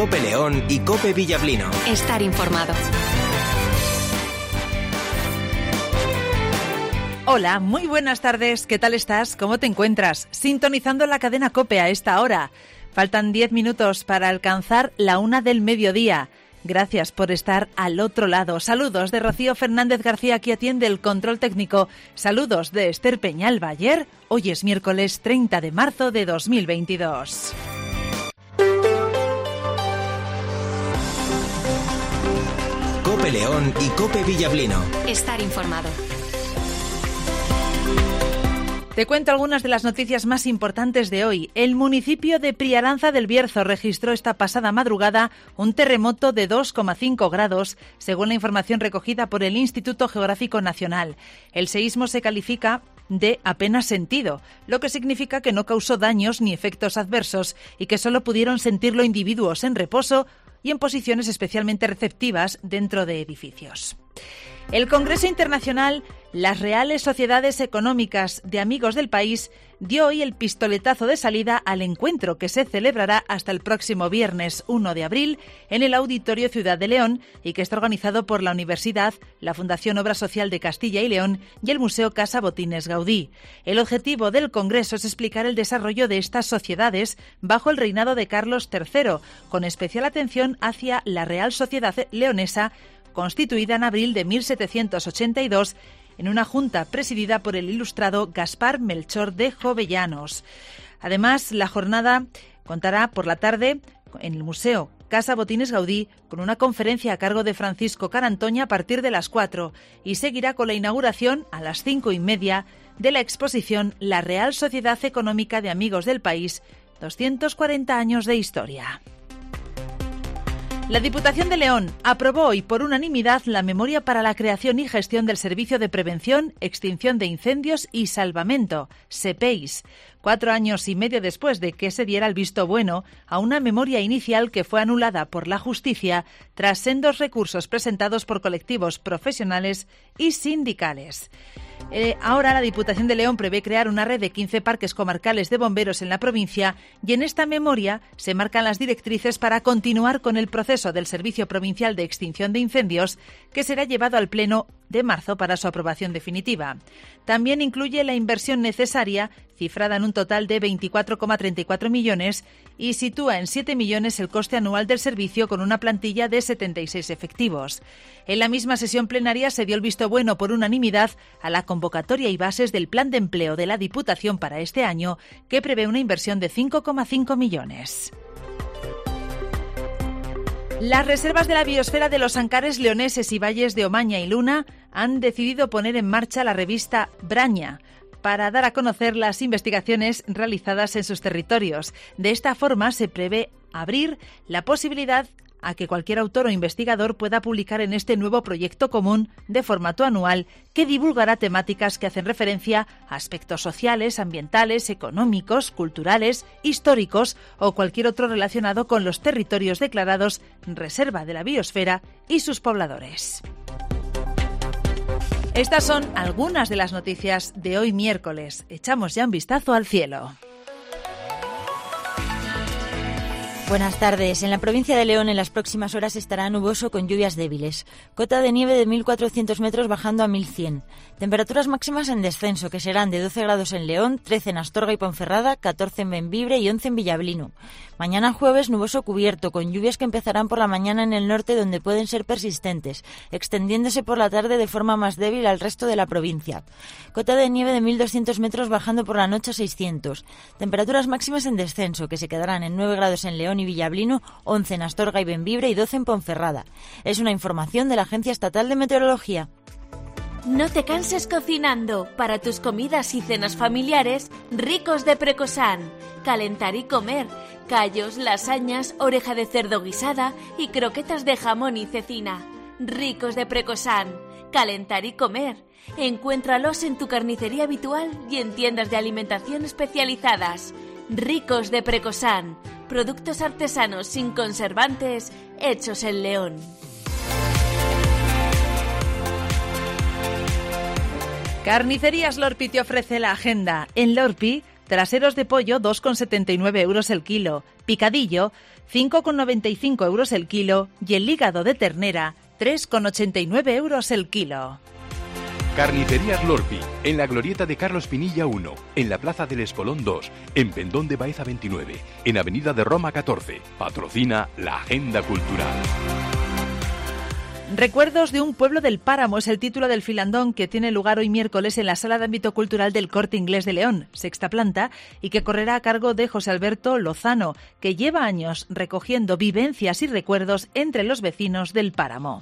COPE León y COPE Villablino. Estar informado. Hola, muy buenas tardes. ¿Qué tal estás? ¿Cómo te encuentras? Sintonizando la cadena COPE a esta hora. Faltan 10 minutos para alcanzar la 1 del mediodía. Gracias por estar al otro lado. Saludos de Rocío Fernández García, que atiende el control técnico. Saludos de Esther Peñalba-Ayer. Hoy es miércoles 30 de marzo de 2022. COPE León y COPE Villablino. Estar informado. Te cuento algunas de las noticias más importantes de hoy. El municipio de Priaranza del Bierzo registró esta pasada madrugada un terremoto de 2,5 grados, según la información recogida por el Instituto Geográfico Nacional. El seísmo se califica de apenas sentido, lo que significa que no causó daños ni efectos adversos y que solo pudieron sentirlo individuos en reposo y en posiciones especialmente receptivas dentro de edificios. El Congreso Internacional Las Reales Sociedades Económicas de Amigos del País dio hoy el pistoletazo de salida al encuentro que se celebrará hasta el próximo viernes 1 de abril en el Auditorio Ciudad de León y que está organizado por la Universidad, la Fundación Obra Social de Castilla y León y el Museo Casa Botines Gaudí. El objetivo del Congreso es explicar el desarrollo de estas sociedades bajo el reinado de Carlos III, con especial atención hacia la Real Sociedad Leonesa, constituida en abril de 1782 en una junta presidida por el ilustrado Gaspar Melchor de Jovellanos. Además, la jornada contará por la tarde en el Museo Casa Botines Gaudí con una conferencia a cargo de Francisco Carantoña a partir de las 4 y seguirá con la inauguración a las 5:30 de la exposición La Real Sociedad Económica de Amigos del País, 240 años de historia. La Diputación de León aprobó hoy por unanimidad la memoria para la creación y gestión del Servicio de Prevención, Extinción de Incendios y Salvamento, SEPEIS, 4 años y medio después de que se diera el visto bueno a una memoria inicial que fue anulada por la justicia tras sendos recursos presentados por colectivos profesionales y sindicales. Ahora la Diputación de León prevé crear una red de 15 parques comarcales de bomberos en la provincia y en esta memoria se marcan las directrices para continuar con el proceso del Servicio Provincial de Extinción de Incendios, que será llevado al Pleno de marzo para su aprobación definitiva. También incluye la inversión necesaria, cifrada en un total de 24,34 millones, y sitúa en 7 millones el coste anual del servicio con una plantilla de 76 efectivos. En la misma sesión plenaria se dio el visto bueno por unanimidad a la convocatoria y bases del Plan de Empleo de la Diputación para este año, que prevé una inversión de 5,5 millones. Las reservas de la biosfera de los Ancares leoneses y valles de Omaña y Luna han decidido poner en marcha la revista Braña para dar a conocer las investigaciones realizadas en sus territorios. De esta forma se prevé abrir la posibilidad a que cualquier autor o investigador pueda publicar en este nuevo proyecto común de formato anual que divulgará temáticas que hacen referencia a aspectos sociales, ambientales, económicos, culturales, históricos o cualquier otro relacionado con los territorios declarados Reserva de la Biosfera y sus pobladores. Estas son algunas de las noticias de hoy miércoles. Echamos ya un vistazo al cielo. Buenas tardes. En la provincia de León en las próximas horas estará nuboso con lluvias débiles. Cota de nieve de 1.400 metros bajando a 1.100. Temperaturas máximas en descenso, que serán de 12 grados en León, 13 en Astorga y Ponferrada, 14 en Bembibre y 11 en Villablino. Mañana jueves nuboso cubierto, con lluvias que empezarán por la mañana en el norte donde pueden ser persistentes, extendiéndose por la tarde de forma más débil al resto de la provincia. Cota de nieve de 1.200 metros bajando por la noche a 600. Temperaturas máximas en descenso, que se quedarán en 9 grados en León y Villablino, 11 en Astorga y Bembibre y 12 en Ponferrada. Es una información de la Agencia Estatal de Meteorología. No te canses cocinando. Para tus comidas y cenas familiares, Ricos de Precosan. Calentar y comer. Callos, lasañas, oreja de cerdo guisada y croquetas de jamón y cecina. Ricos de Precosan. Calentar y comer. Encuéntralos en tu carnicería habitual y en tiendas de alimentación especializadas. Ricos de Precosan. Productos artesanos sin conservantes, hechos en León. Carnicerías Lorpi te ofrece la agenda. En Lorpi Traseros de pollo, 2,79 euros el kilo. Picadillo, 5,95 euros el kilo. Y el hígado de ternera, 3,89 euros el kilo. Carnicerías Lorpi, en la glorieta de Carlos Pinilla 1, en la Plaza del Espolón 2, en Pendón de Baeza 29, en Avenida de Roma 14. Patrocina la Agenda Cultural. Recuerdos de un pueblo del Páramo es el título del filandón que tiene lugar hoy miércoles en la Sala de Ámbito Cultural del Corte Inglés de León, sexta planta, y que correrá a cargo de José Alberto Lozano, que lleva años recogiendo vivencias y recuerdos entre los vecinos del Páramo.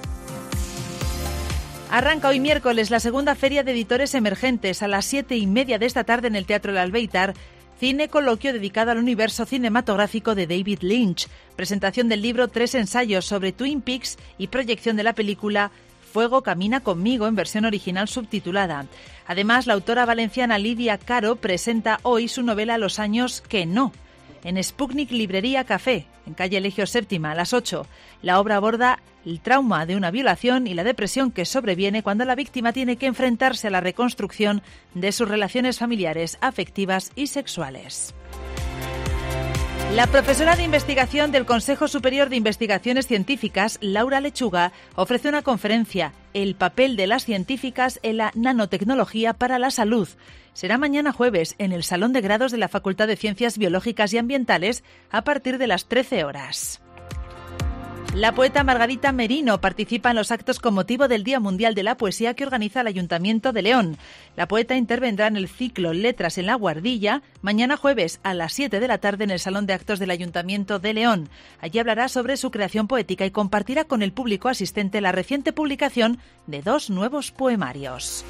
Arranca hoy miércoles la segunda Feria de Editores Emergentes a las 7:30 de esta tarde en el Teatro El Albéitar. Cine coloquio dedicado al universo cinematográfico de David Lynch, presentación del libro 3 ensayos sobre Twin Peaks y proyección de la película Fuego camina conmigo en versión original subtitulada. Además, la autora valenciana Lidia Caro presenta hoy su novela Los años que no, en Sputnik Librería Café, en calle Elegio Séptima, a las 8. La obra aborda el trauma de una violación y la depresión que sobreviene cuando la víctima tiene que enfrentarse a la reconstrucción de sus relaciones familiares, afectivas y sexuales. La profesora de investigación del Consejo Superior de Investigaciones Científicas, Laura Lechuga, ofrece una conferencia, El papel de las científicas en la nanotecnología para la salud. Será mañana jueves en el Salón de Grados de la Facultad de Ciencias Biológicas y Ambientales a partir de las 13 horas. La poeta Margarita Merino participa en los actos con motivo del Día Mundial de la Poesía que organiza el Ayuntamiento de León. La poeta intervendrá en el ciclo Letras en la Guardilla mañana jueves a las 7 de la tarde en el Salón de Actos del Ayuntamiento de León. Allí hablará sobre su creación poética y compartirá con el público asistente la reciente publicación de 2 nuevos poemarios.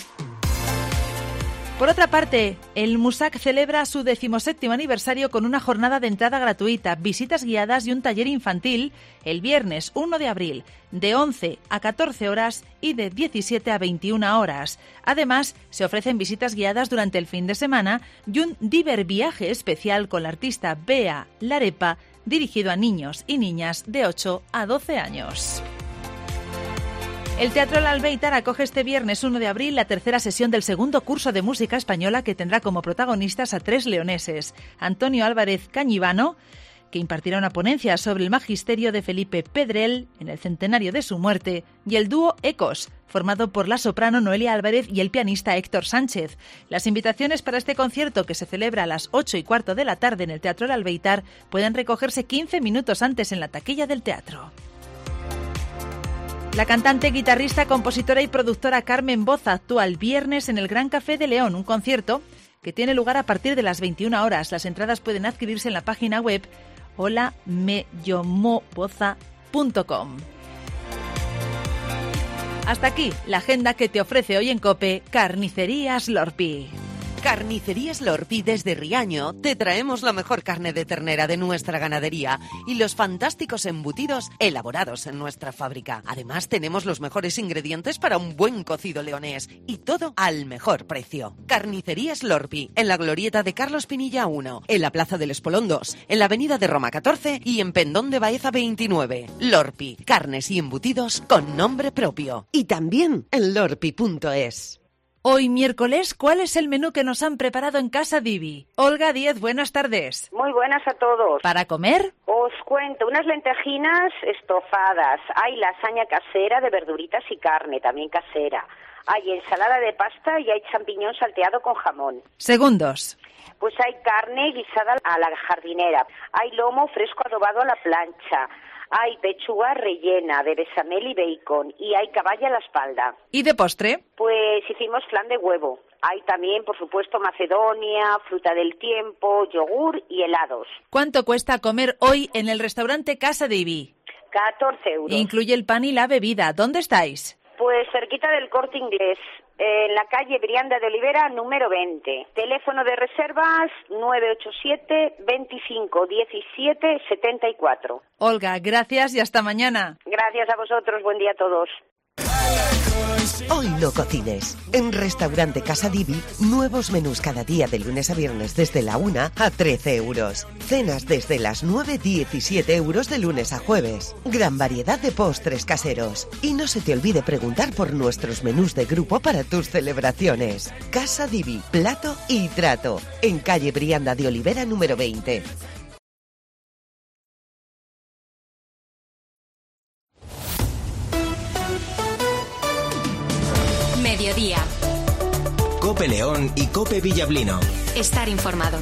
Por otra parte, el MUSAC celebra su 17º aniversario con una jornada de entrada gratuita, visitas guiadas y un taller infantil el viernes 1 de abril, de 11 a 14 horas y de 17 a 21 horas. Además, se ofrecen visitas guiadas durante el fin de semana y un diverviaje especial con la artista Bea Larepa, dirigido a niños y niñas de 8 a 12 años. El Teatro El Albéitar acoge este viernes 1 de abril la tercera sesión del segundo curso de música española que tendrá como protagonistas a 3 leoneses. Antonio Álvarez Cañivano, que impartirá una ponencia sobre el magisterio de Felipe Pedrell en el centenario de su muerte, y el dúo Ecos, formado por la soprano Noelia Álvarez y el pianista Héctor Sánchez. Las invitaciones para este concierto, que se celebra a las 8:15 de la tarde en el Teatro El Albéitar, pueden recogerse 15 minutos antes en la taquilla del teatro. La cantante, guitarrista, compositora y productora Carmen Boza actúa el viernes en el Gran Café de León, un concierto que tiene lugar a partir de las 21 horas. Las entradas pueden adquirirse en la página web holameyomoboza.com. Hasta aquí la agenda que te ofrece hoy en COPE Carnicerías Lorpi. Carnicerías Lorpi desde Riaño te traemos la mejor carne de ternera de nuestra ganadería y los fantásticos embutidos elaborados en nuestra fábrica. Además tenemos los mejores ingredientes para un buen cocido leonés y todo al mejor precio. Carnicerías Lorpi, en la glorieta de Carlos Pinilla 1, en la Plaza del Espolón 2, en la Avenida de Roma 14 y en Pendón de Baeza 29. Lorpi, carnes y embutidos con nombre propio. Y también en lorpi.es. Hoy miércoles, ¿cuál es el menú que nos han preparado en Casa Divi? Olga Díez, buenas tardes. Muy buenas a todos. ¿Para comer? Os cuento, unas lentejinas estofadas, hay lasaña casera de verduritas y carne, también casera, hay ensalada de pasta y hay champiñón salteado con jamón. Segundos. Pues hay carne guisada a la jardinera, hay lomo fresco adobado a la plancha, hay pechuga rellena de bechamel y bacon y hay caballa a la espalda. ¿Y de postre? Pues hicimos flan de huevo. Hay también, por supuesto, macedonia, fruta del tiempo, yogur y helados. ¿Cuánto cuesta comer hoy en el restaurante Casa Divi? 14 euros. Incluye el pan y la bebida. ¿Dónde estáis? Pues cerquita del Corte Inglés, en la calle Brianda de Olivera, número 20. Teléfono de reservas 987 25 17 74. Olga, gracias y hasta mañana. Gracias a vosotros, buen día a todos. Hoy no cocines. En Restaurante Casa Divi, nuevos menús cada día de lunes a viernes desde la 1 a 13 euros. Cenas desde las 9, 17 euros de lunes a jueves. Gran variedad de postres caseros. Y no se te olvide preguntar por nuestros menús de grupo para tus celebraciones. Casa Divi, plato y trato. En calle Brianda de Olivera número 20. Mediodía. Cope León y Cope Villablino. Estar informado.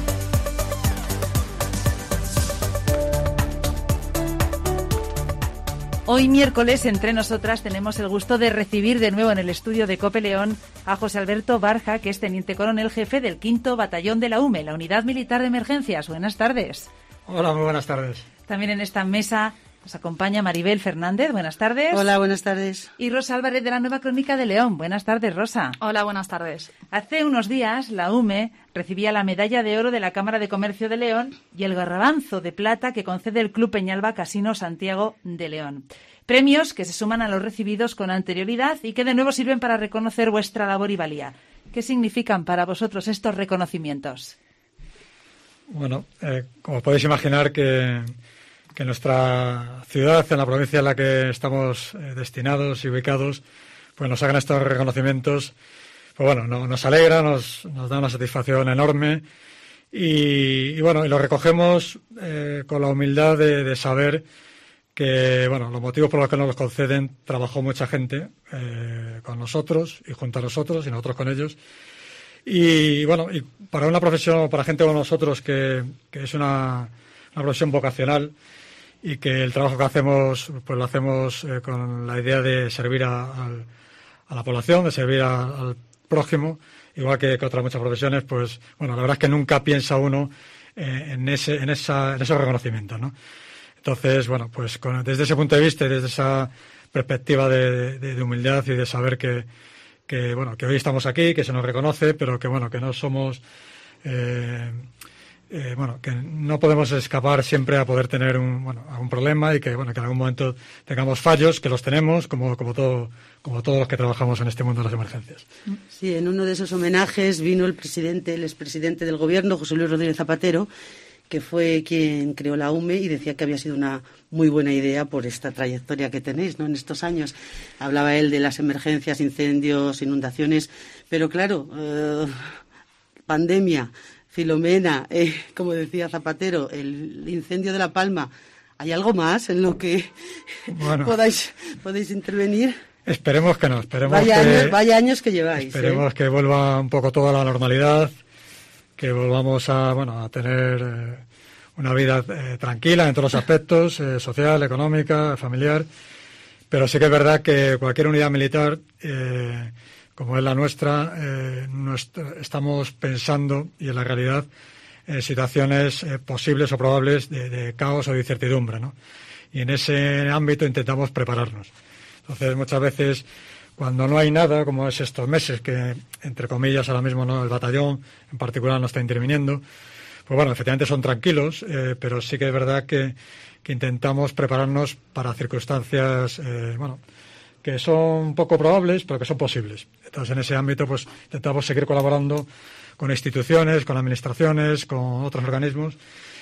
Hoy miércoles, entre nosotras, tenemos el gusto de recibir de nuevo en el estudio de Cope León a José Alberto Barja, que es teniente coronel jefe del 5º Batallón de la UME, la Unidad Militar de Emergencias. Buenas tardes. Hola, muy buenas tardes. También en esta mesa nos acompaña Maribel Fernández. Buenas tardes. Hola, buenas tardes. Y Rosa Álvarez de la Nueva Crónica de León. Buenas tardes, Rosa. Hola, buenas tardes. Hace unos días, la UME recibía la medalla de oro de la Cámara de Comercio de León y el garrabanzo de plata que concede el Club Peñalba Casino Santiago de León. Premios que se suman a los recibidos con anterioridad y que de nuevo sirven para reconocer vuestra labor y valía. ¿Qué significan para vosotros estos reconocimientos? Bueno, como podéis imaginar que nuestra ciudad, en la provincia en la que estamos destinados y ubicados, pues nos hagan estos reconocimientos, pues bueno, nos alegra, nos da una satisfacción enorme y bueno, y lo recogemos con la humildad de saber que, bueno, los motivos por los que nos los conceden, trabajó mucha gente con nosotros y junto a nosotros y nosotros con ellos. Y bueno, y para una profesión, para gente como nosotros, que es una profesión vocacional y que el trabajo que hacemos, pues lo hacemos con la idea de servir a la población, de servir al prójimo, igual que otras muchas profesiones, pues bueno, la verdad es que nunca piensa uno en esos reconocimientos, ¿no? Entonces, bueno, pues desde ese punto de vista y desde esa perspectiva de humildad y de saber que bueno, que hoy estamos aquí, que se nos reconoce, pero que bueno, que no somos bueno, que no podemos escapar siempre a poder tener algún problema y que bueno, que en algún momento tengamos fallos, que los tenemos, como todos los que trabajamos en este mundo de las emergencias. Sí, en uno de esos homenajes vino el expresidente del gobierno, José Luis Rodríguez Zapatero, que fue quien creó la UME y decía que había sido una muy buena idea por esta trayectoria que tenéis, ¿no?, en estos años. Hablaba él de las emergencias, incendios, inundaciones, pero claro, pandemia, Filomena, como decía Zapatero, el incendio de La Palma. ¿Hay algo más en lo que podéis intervenir? Esperemos que no. Vaya años que lleváis. Esperemos que vuelva un poco toda la normalidad, que volvamos a tener una vida tranquila en todos los aspectos, social, económica, familiar. Pero sí que es verdad que cualquier unidad militar, como es la nuestra, estamos pensando, y en la realidad, situaciones posibles o probables de caos o de incertidumbre, ¿no? Y en ese ámbito intentamos prepararnos. Entonces, muchas veces, cuando no hay nada, como es estos meses, que, entre comillas, ahora mismo no, el batallón en particular no está interviniendo, pues bueno, efectivamente son tranquilos, pero sí que es verdad que intentamos prepararnos para circunstancias, que son poco probables, pero que son posibles. Entonces, en ese ámbito, pues intentamos seguir colaborando con instituciones, con administraciones, con otros organismos,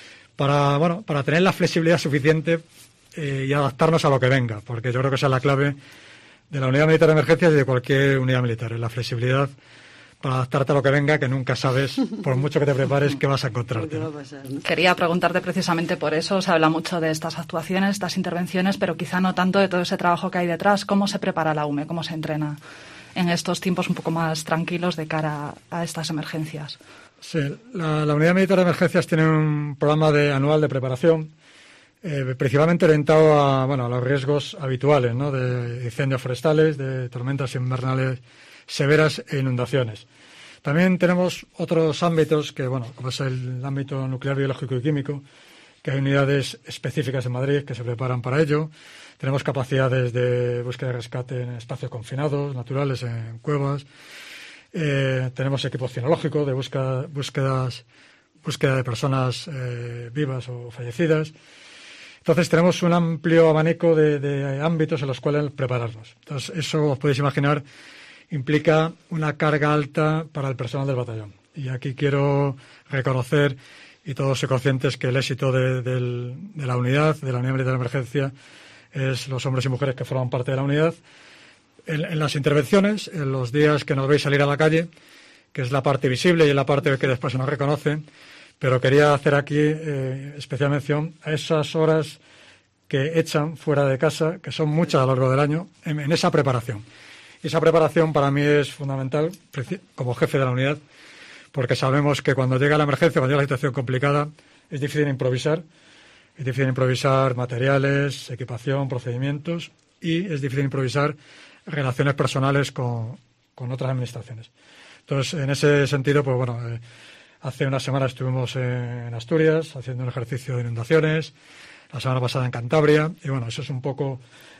para tener la flexibilidad suficiente y adaptarnos a lo que venga, porque yo creo que esa es la clave de la Unidad Militar de Emergencias y de cualquier unidad militar, la flexibilidad para adaptarte a lo que venga, que nunca sabes, por mucho que te prepares, qué vas a encontrarte. Quería preguntarte precisamente por eso. Se habla mucho de estas actuaciones, estas intervenciones, pero quizá no tanto de todo ese trabajo que hay detrás. ¿Cómo se prepara la UME? ¿Cómo se entrena en estos tiempos un poco más tranquilos de cara a estas emergencias? Sí, la Unidad Militar de Emergencias tiene un programa anual de preparación, principalmente orientado a los riesgos habituales, ¿no?, de incendios forestales, de tormentas invernales severas e inundaciones. También tenemos otros ámbitos que, como es el ámbito nuclear, biológico y químico, que hay unidades específicas en Madrid que se preparan para ello. Tenemos capacidades de búsqueda y rescate en espacios confinados, naturales, en cuevas. Tenemos equipo cinológico de búsqueda de personas vivas o fallecidas. Entonces tenemos un amplio abanico de ámbitos en los cuales prepararnos. Entonces eso, os podéis imaginar, implica una carga alta para el personal del batallón. Y aquí quiero reconocer, y todos ser conscientes, que el éxito de la unidad militar de emergencia, es los hombres y mujeres que forman parte de la unidad. En las intervenciones, en los días que nos veis salir a la calle, que es la parte visible y es la parte que después se nos reconoce, pero quería hacer aquí especial mención a esas horas que echan fuera de casa, que son muchas a lo largo del año, en esa preparación. Y esa preparación para mí es fundamental como jefe de la unidad, porque sabemos que cuando llega la emergencia, cuando llega la situación complicada, es difícil improvisar materiales, equipación, procedimientos, y es difícil improvisar relaciones personales con otras administraciones. Entonces, en ese sentido, pues bueno, hace una semana estuvimos en Asturias haciendo un ejercicio de inundaciones, la semana pasada en Cantabria, y bueno, eso es un poco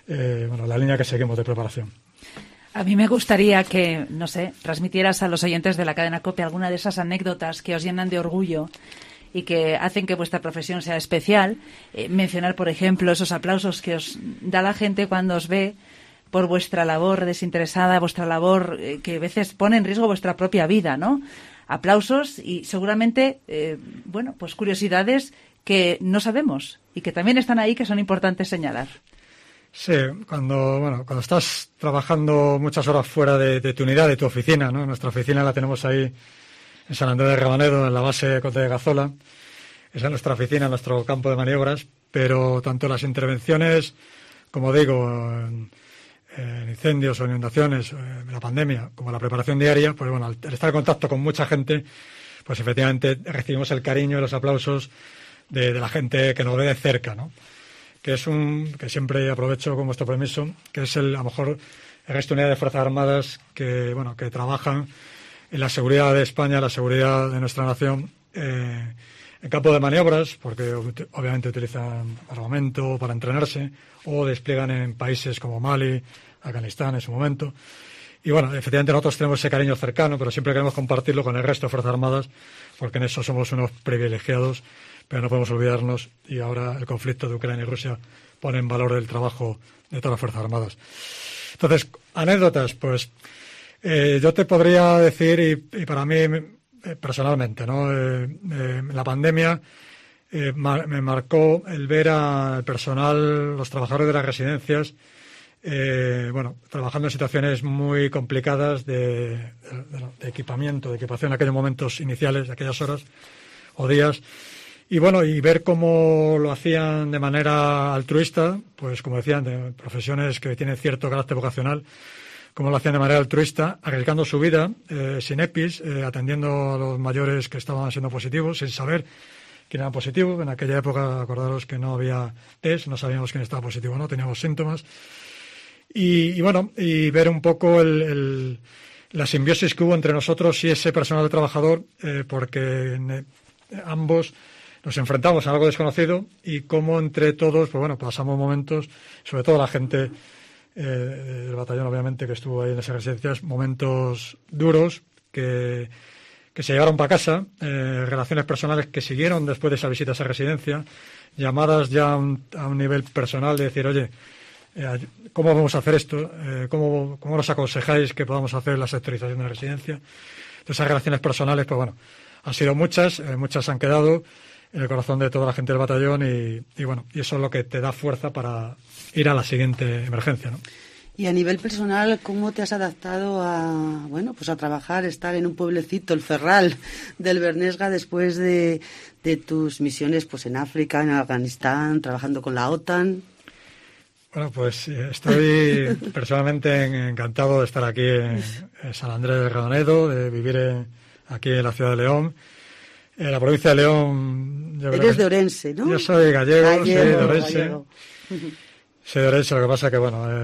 la línea que seguimos de preparación. A mí me gustaría que, no sé, transmitieras a los oyentes de la cadena COPE alguna de esas anécdotas que os llenan de orgullo y que hacen que vuestra profesión sea especial. Mencionar, por ejemplo, esos aplausos que os da la gente cuando os ve por vuestra labor desinteresada, vuestra labor que a veces pone en riesgo vuestra propia vida, ¿no? Aplausos y seguramente, pues curiosidades que no sabemos y que también están ahí, que son importantes señalar. Sí, cuando estás trabajando muchas horas fuera de tu unidad, de tu oficina, ¿no? Nuestra oficina la tenemos ahí en San Andrés de Rabanedo, en la base Conde de Gazola. Esa es nuestra oficina, nuestro campo de maniobras, pero tanto las intervenciones, como digo, en incendios o inundaciones, la pandemia, como la preparación diaria, pues bueno, al estar en contacto con mucha gente, pues efectivamente recibimos el cariño y los aplausos de la gente que nos ve de cerca, ¿no? Que siempre aprovecho con vuestro permiso, que es a lo mejor el resto de unidades de Fuerzas Armadas que trabajan en la seguridad de España, la seguridad de nuestra nación, en campo de maniobras, porque obviamente utilizan armamento para entrenarse, o despliegan en países como Mali, Afganistán en su momento. Y bueno, efectivamente nosotros tenemos ese cariño cercano, pero siempre queremos compartirlo con el resto de Fuerzas Armadas, porque en eso somos unos privilegiados, pero no podemos olvidarnos, y ahora el conflicto de Ucrania y Rusia pone en valor el trabajo de todas las Fuerzas Armadas. Entonces, anécdotas, pues yo te podría decir, y para mí personalmente, ¿no? La pandemia me marcó el ver al personal, los trabajadores de las residencias, trabajando en situaciones muy complicadas de equipamiento, de equipación en aquellos momentos iniciales, de aquellas horas o días, y ver cómo lo hacían de manera altruista, pues como decían, de profesiones que tienen cierto carácter vocacional, cómo lo hacían de manera altruista, arriesgando su vida, sin EPIs, atendiendo a los mayores que estaban siendo positivos, sin saber quién era positivo. En aquella época, acordaros que no había test, no sabíamos quién estaba positivo o no, teníamos síntomas. Y ver un poco la simbiosis que hubo entre nosotros y ese personal trabajador, porque ambos nos enfrentamos a algo desconocido, y cómo entre todos, pasamos momentos, sobre todo la gente del batallón, obviamente, que estuvo ahí en esas residencias, momentos duros que se llevaron para casa, relaciones personales que siguieron después de esa visita a esa residencia, llamadas ya a un nivel personal de decir, oye, ¿cómo vamos a hacer esto? ¿Cómo nos aconsejáis que podamos hacer la sectorización de la residencia? Entonces, esas relaciones personales, han sido muchas han quedado en el corazón de toda la gente del batallón, y eso es lo que te da fuerza para ir a la siguiente emergencia, ¿no? Y a nivel personal, ¿cómo te has adaptado a trabajar, estar en un pueblecito, el Ferral del Bernesga, después de tus misiones en África, en Afganistán, trabajando con la OTAN? Bueno, pues estoy personalmente encantado de estar aquí en San Andrés de Rabanedo, de vivir aquí en la ciudad de León. En la provincia de León... Eres de Orense, ¿no? Yo soy gallego, soy de Orense. Soy de Orense, lo que pasa que,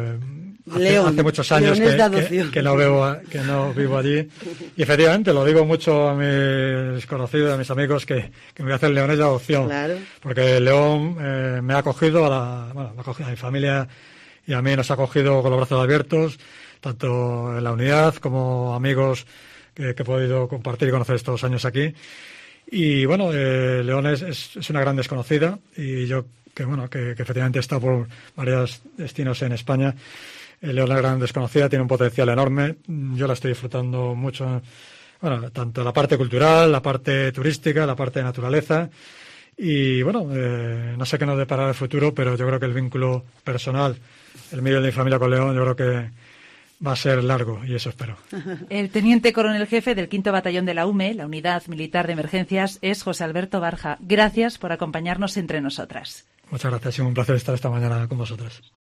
hace muchos años que no vivo allí. Y efectivamente, lo digo mucho a mis conocidos, a mis amigos, que me voy a hacer leonés de adopción. Claro. Porque León me ha acogido a mi familia, y a mí nos ha acogido con los brazos abiertos, tanto en la unidad como amigos que he podido compartir y conocer estos años aquí. Y bueno, León es una gran desconocida, y yo que efectivamente he estado por varios destinos en España. León es una gran desconocida, tiene un potencial enorme. Yo la estoy disfrutando mucho, tanto la parte cultural, la parte turística, la parte de naturaleza. Y no sé qué nos deparará el futuro, pero yo creo que el vínculo personal, el mío y de mi familia con León, yo creo que va a ser largo, y eso espero. El teniente coronel jefe del 5º Batallón de la UME, la Unidad Militar de Emergencias, es José Alberto Barja. Gracias por acompañarnos entre nosotras. Muchas gracias, es un placer estar esta mañana con vosotras.